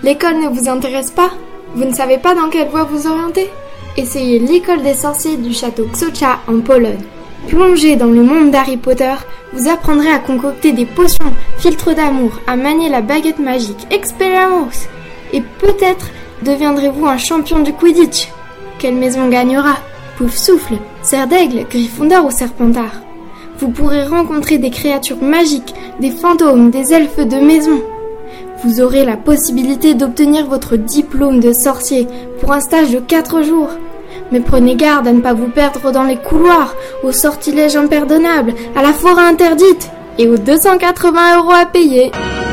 L'école ne vous intéresse pas? Vous ne savez pas dans quelle voie vous orienter? Essayez l'école des sorciers du château Xocha en Pologne. Plongez dans le monde d'Harry Potter, vous apprendrez à concocter des potions, filtres d'amour, à manier la baguette magique Expelliarmus. Et peut-être deviendrez-vous un champion du Quidditch. Quelle maison gagnera? Poufsouffle, Serre d'Aigle, Gryffondor ou Serpentard? Vous pourrez rencontrer des créatures magiques, des fantômes, des elfes de maison. Vous aurez la possibilité d'obtenir votre diplôme de sorcier pour un stage de 4 jours. Mais prenez garde à ne pas vous perdre dans les couloirs, aux sortilèges impardonnables, à la forêt interdite et aux 280 € à payer.